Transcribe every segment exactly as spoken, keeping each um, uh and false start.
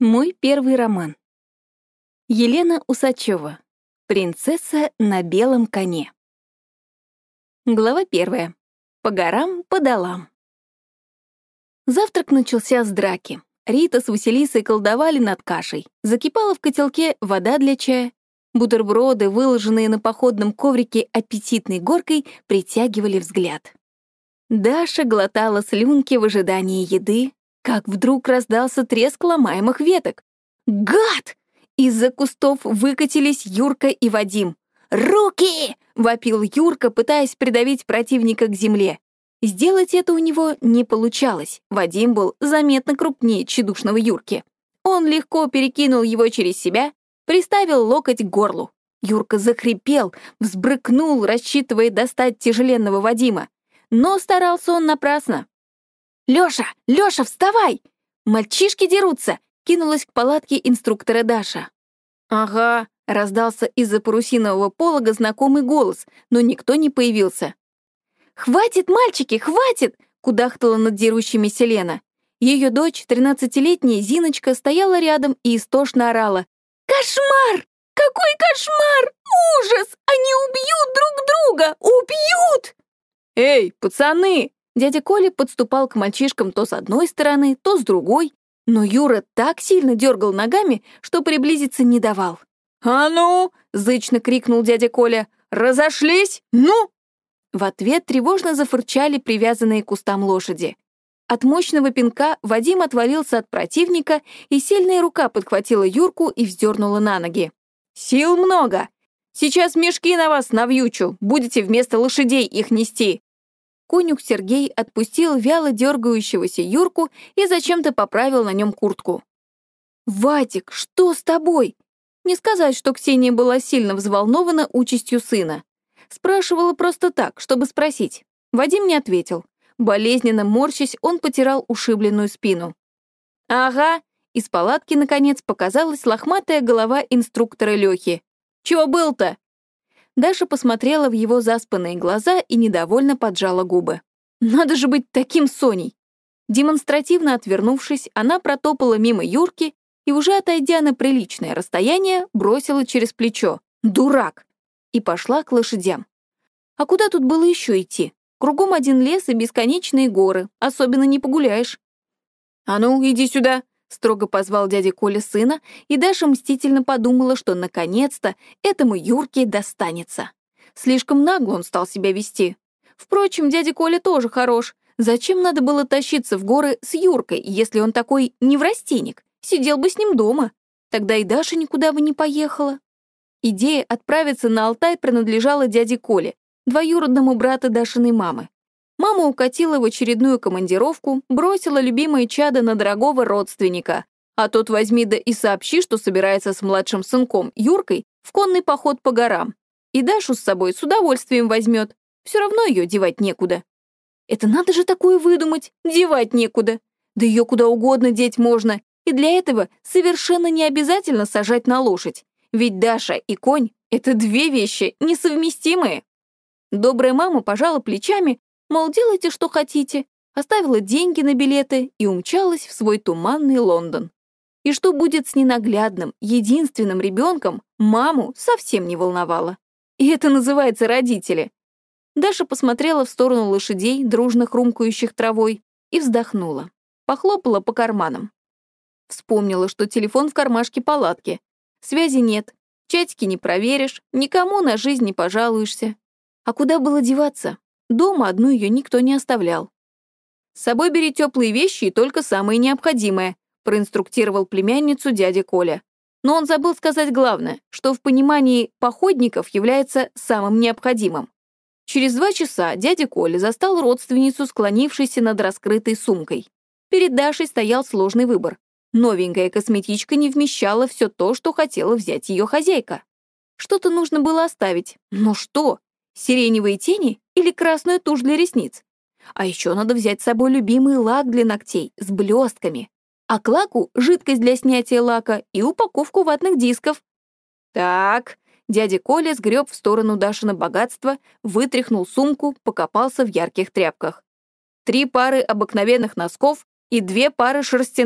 Мой первый роман. Елена Усачева. Принцесса на белом коне. Глава первая. По горам, по долам. Завтрак начался с драки. Рита с Василисой колдовали над кашей. Закипала в котелке вода для чая. Бутерброды, выложенные на походном коврике аппетитной горкой, притягивали взгляд. Даша глотала слюнки в ожидании еды, как вдруг раздался треск ломаемых веток. «Гад!» Из-за кустов выкатились Юрка и Вадим. «Руки!» — вопил Юрка, пытаясь придавить противника к земле. Сделать это у него не получалось. Вадим был заметно крупнее тщедушного Юрки. Он легко перекинул его через себя, приставил локоть к горлу. Юрка захрипел, взбрыкнул, рассчитывая достать тяжеленного Вадима. Но старался он напрасно. «Лёша! Лёша, вставай! Мальчишки дерутся!» — кинулась к палатке инструктора Даша. «Ага», — раздался из-за парусинового полога знакомый голос, но никто не появился. «Хватит, мальчики, хватит!» — кудахтала над дерущимися Лена. Ее дочь, тринадцатилетняя Зиночка, стояла рядом и истошно орала. «Кошмар! Какой кошмар! Ужас! Они убьют друг друга! Убьют!» «Эй, пацаны!» Дядя Коля подступал к мальчишкам то с одной стороны, то с другой, но Юра так сильно дергал ногами, что приблизиться не давал. «А ну!» — зычно крикнул дядя Коля. «Разошлись? Ну!» В ответ тревожно зафырчали привязанные к кустам лошади. От мощного пинка Вадим отвалился от противника, и сильная рука подхватила Юрку и вздернула на ноги. «Сил много! Сейчас мешки на вас навьючу, будете вместо лошадей их нести!» Конюх Сергей отпустил вяло дергающегося Юрку и зачем-то поправил на нем куртку. «Вадик, что с тобой?» Не сказать, что Ксения была сильно взволнована участью сына. Спрашивала просто так, чтобы спросить. Вадим не ответил. Болезненно морщась, он потирал ушибленную спину. «Ага», из палатки, наконец, показалась лохматая голова инструктора Лёхи. «Чего был-то?» Даша посмотрела в его заспанные глаза и недовольно поджала губы. «Надо же быть таким Соней!» Демонстративно отвернувшись, она протопала мимо Юрки и, уже отойдя на приличное расстояние, бросила через плечо «Дурак!» и пошла к лошадям. А куда тут было еще идти? Кругом один лес и бесконечные горы, особенно не погуляешь. «А ну, иди сюда!» — строго позвал дядя Коля сына, и Даша мстительно подумала, что наконец-то этому Юрке достанется. Слишком нагло он стал себя вести. Впрочем, дядя Коля тоже хорош. Зачем надо было тащиться в горы с Юркой, если он такой неврастенник? Сидел бы с ним дома. Тогда и Даша никуда бы не поехала. Идея отправиться на Алтай принадлежала дяде Коле, двоюродному брату Дашиной мамы. Мама укатила в очередную командировку, бросила любимое чадо на дорогого родственника, а тот возьми да и сообщи, что собирается с младшим сынком Юркой в конный поход по горам. И Дашу с собой с удовольствием возьмет, все равно ее девать некуда. Это надо же такое выдумать, девать некуда. Да ее куда угодно деть можно, и для этого совершенно не обязательно сажать на лошадь, ведь Даша и конь — это две вещи несовместимые. Добрая мама пожала плечами, мол, делайте, что хотите, оставила деньги на билеты и умчалась в свой туманный Лондон. И что будет с ненаглядным, единственным ребенком, маму совсем не волновало. И это называется родители. Даша посмотрела в сторону лошадей, дружно хрумкающих травой, и вздохнула. Похлопала по карманам. Вспомнила, что телефон в кармашке палатки. Связи нет, чатики не проверишь, никому на жизнь не пожалуешься. А куда было деваться? Дома одну ее никто не оставлял. «С собой бери теплые вещи и только самые необходимые», проинструктировал племянницу дядя Коля. Но он забыл сказать главное, что в понимании походников является самым необходимым. Через два часа дядя Коля застал родственницу, склонившейся над раскрытой сумкой. Перед Дашей стоял сложный выбор. Новенькая косметичка не вмещала все то, что хотела взять ее хозяйка. Что-то нужно было оставить. Но что? Сиреневые тени или красную тушь для ресниц? А еще надо взять с собой любимый лак для ногтей с блестками. А к лаку — жидкость для снятия лака и упаковку ватных дисков. Так, дядя Коля сгреб в сторону Дашина богатства, вытряхнул сумку, покопался в ярких тряпках. Три пары обыкновенных носков и две пары шерстяных.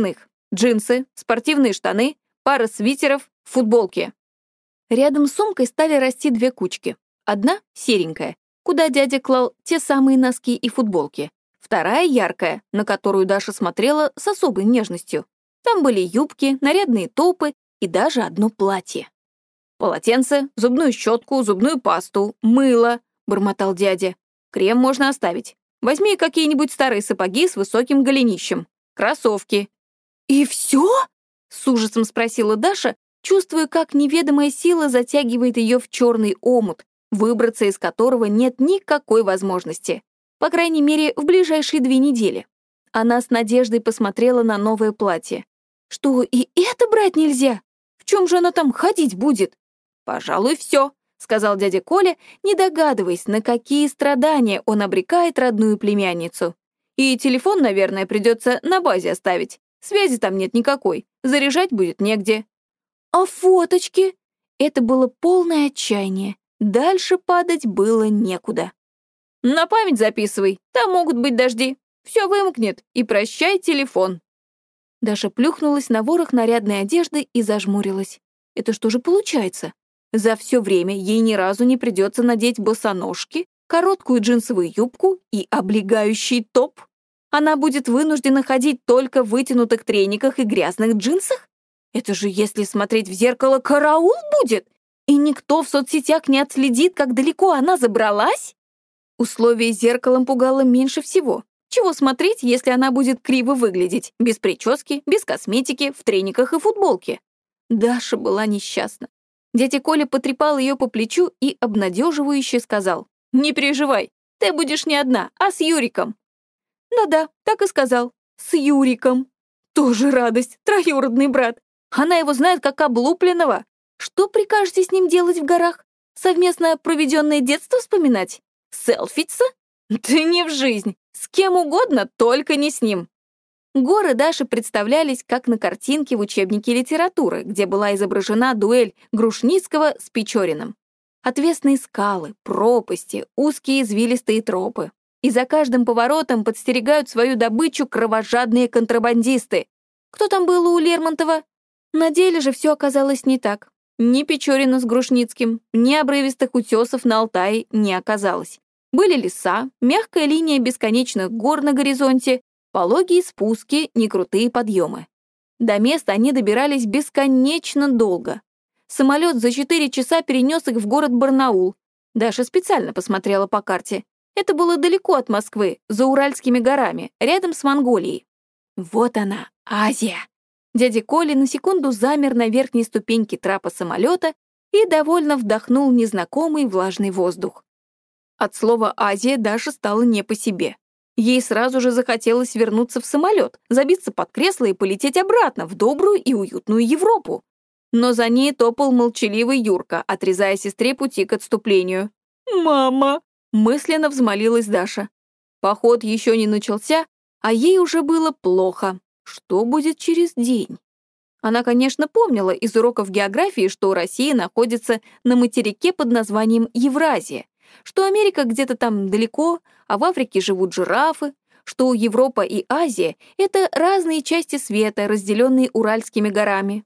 Джинсы, спортивные штаны, пара свитеров, футболки. Рядом с сумкой стали расти две кучки. Одна — серенькая, куда дядя клал те самые носки и футболки. Вторая — яркая, на которую Даша смотрела с особой нежностью. Там были юбки, нарядные топы и даже одно платье. «Полотенце, зубную щетку, зубную пасту, мыло», — бормотал дядя. «Крем можно оставить. Возьми какие-нибудь старые сапоги с высоким голенищем. Кроссовки». «И все?» — с ужасом спросила Даша, чувствуя, как неведомая сила затягивает ее в черный омут, выбраться из которого нет никакой возможности. По крайней мере, в ближайшие две недели. Она с надеждой посмотрела на новое платье. «Что, и это брать нельзя? В чем же она там ходить будет?» «Пожалуй, все», — сказал дядя Коля, не догадываясь, на какие страдания он обрекает родную племянницу. «И телефон, наверное, придется на базе оставить. Связи там нет никакой, заряжать будет негде». «А фоточки?» Это было полное отчаяние. Дальше падать было некуда. «На память записывай, там могут быть дожди. Все вымокнет, и прощай телефон». Даша плюхнулась на ворох нарядной одежды и зажмурилась. Это что же получается? За все время ей ни разу не придется надеть босоножки, короткую джинсовую юбку и облегающий топ? Она будет вынуждена ходить только в вытянутых трениках и грязных джинсах? Это же, если смотреть в зеркало, караул будет! И никто в соцсетях не отследит, как далеко она забралась? Условие с зеркалом пугало меньше всего. Чего смотреть, если она будет криво выглядеть, без прически, без косметики, в трениках и футболке? Даша была несчастна. Дядя Коля потрепал ее по плечу и обнадеживающе сказал: «Не переживай, ты будешь не одна, а с Юриком». Да-да, так и сказал. С Юриком. Тоже радость, троюродный брат. Она его знает как облупленного. Что прикажете с ним делать в горах? Совместно проведенное детство вспоминать? Селфиться? Да не в жизнь. С кем угодно, только не с ним. Горы Даши представлялись как на картинке в учебнике литературы, где была изображена дуэль Грушницкого с Печориным. Отвесные скалы, пропасти, узкие извилистые тропы. И за каждым поворотом подстерегают свою добычу кровожадные контрабандисты. Кто там был у Лермонтова? На деле же все оказалось не так. Ни Печорина с Грушницким, ни обрывистых утесов на Алтае не оказалось. Были леса, мягкая линия бесконечных гор на горизонте, пологие спуски, некрутые подъемы. До места они добирались бесконечно долго. Самолет за четыре часа перенес их в город Барнаул. Даша специально посмотрела по карте. Это было далеко от Москвы, за Уральскими горами, рядом с Монголией. Вот она, Азия. Дядя Коля на секунду замер на верхней ступеньке трапа самолета и довольно вдохнул незнакомый влажный воздух. От слова «Азия» Даша стала не по себе. Ей сразу же захотелось вернуться в самолет, забиться под кресло и полететь обратно в добрую и уютную Европу. Но за ней топал молчаливый Юрка, отрезая сестре пути к отступлению. «Мама!» — мысленно взмолилась Даша. Поход еще не начался, а ей уже было плохо. Что будет через день? Она, конечно, помнила из уроков географии, что Россия находится на материке под названием Евразия, что Америка где-то там далеко, а в Африке живут жирафы, что Европа и Азия — это разные части света, разделенные Уральскими горами.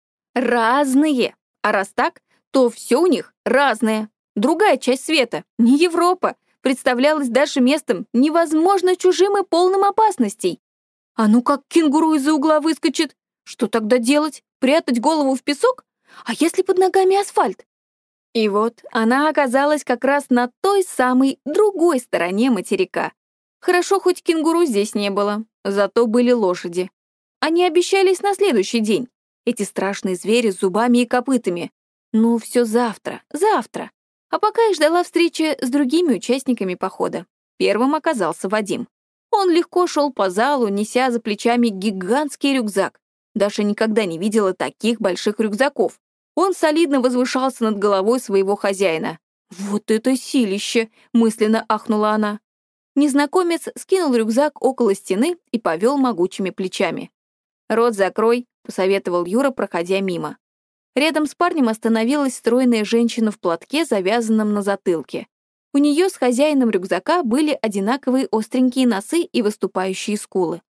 Разные! А раз так, то все у них разное. Другая часть света, не Европа, представлялась Даше местом невозможно чужим и полным опасностей. А ну как кенгуру из-за угла выскочит? Что тогда делать? Прятать голову в песок? А если под ногами асфальт? И вот она оказалась как раз на той самой другой стороне материка. Хорошо, хоть кенгуру здесь не было, зато были лошади. Они обещались на следующий день. Эти страшные звери с зубами и копытами. Ну, все завтра, завтра. А пока я ждала встречи с другими участниками похода. Первым оказался Вадим. Он легко шел по залу, неся за плечами гигантский рюкзак. Даша никогда не видела таких больших рюкзаков. Он солидно возвышался над головой своего хозяина. «Вот это силище!» — мысленно ахнула она. Незнакомец скинул рюкзак около стены и повел могучими плечами. «Рот закрой», — посоветовал Юра, проходя мимо. Рядом с парнем остановилась стройная женщина в платке, завязанном на затылке. У нее с хозяином рюкзака были одинаковые остренькие носы и выступающие скулы.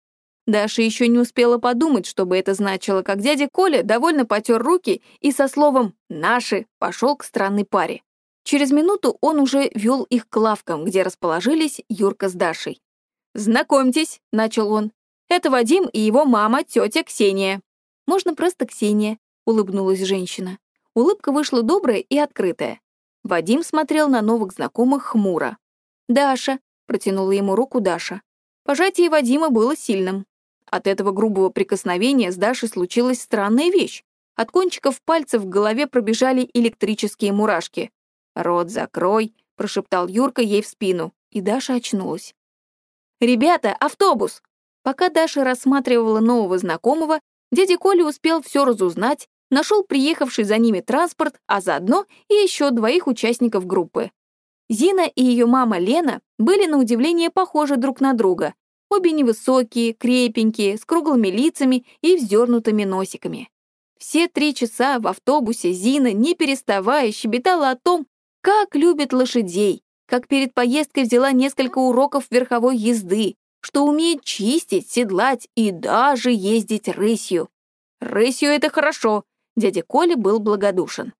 Даша еще не успела подумать, что бы это значило, как дядя Коля довольно потер руки и со словом «наши» пошел к странной паре. Через минуту он уже вел их к лавкам, где расположились Юрка с Дашей. «Знакомьтесь», — начал он, — «это Вадим и его мама, тетя Ксения». «Можно просто Ксения», — улыбнулась женщина. Улыбка вышла добрая и открытая. Вадим смотрел на новых знакомых хмуро. «Даша», — протянула ему руку Даша. Пожатие Вадима было сильным. От этого грубого прикосновения с Дашей случилась странная вещь. От кончиков пальцев в голове пробежали электрические мурашки. «Рот закрой», — прошептал Юрка ей в спину, и Даша очнулась. «Ребята, автобус!» Пока Даша рассматривала нового знакомого, дядя Коля успел все разузнать, нашел приехавший за ними транспорт, а заодно и еще двоих участников группы. Зина и ее мама Лена были на удивление похожи друг на друга. Обе невысокие, крепенькие, с круглыми лицами и вздернутыми носиками. Все три часа в автобусе Зина, не переставая, щебетала о том, как любит лошадей, как перед поездкой взяла несколько уроков верховой езды, что умеет чистить, седлать и даже ездить рысью. Рысью — это хорошо, дядя Коля был благодушен.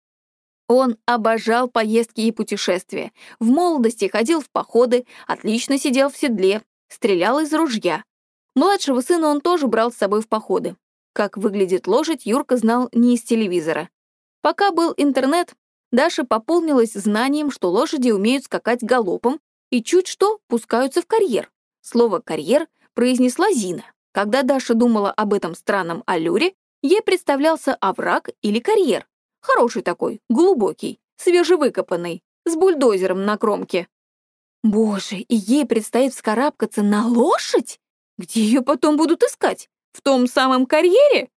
Он обожал поездки и путешествия. В молодости ходил в походы, отлично сидел в седле, стрелял из ружья. Младшего сына он тоже брал с собой в походы. Как выглядит лошадь, Юрка знал не из телевизора. Пока был интернет, Даша пополнилась знанием, что лошади умеют скакать галопом и чуть что пускаются в карьер. Слово «карьер» произнесла Зина. Когда Даша думала об этом странном аллюре, ей представлялся овраг или карьер. Хороший такой, глубокий, свежевыкопанный, с бульдозером на кромке. Боже, и ей предстоит вскарабкаться на лошадь? Где ее потом будут искать? В том самом карьере?